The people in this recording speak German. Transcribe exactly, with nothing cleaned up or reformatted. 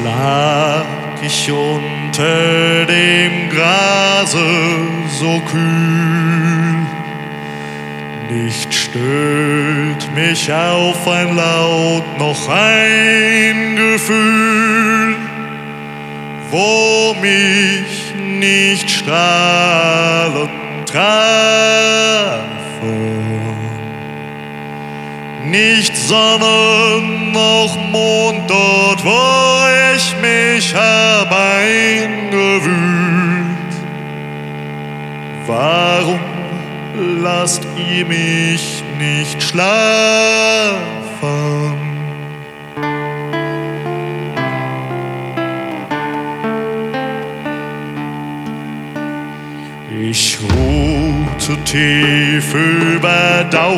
lag ich unter dem Grase so kühl. Nicht stört mich auf ein Laut noch ein Gefühl, wo mich nicht Strahlen trafen, nicht Sonne noch Mond dort, wo ich mich hab eingewühlt. Warum lasst ihr mich nicht schlafen? Ich ruhte tief überdauert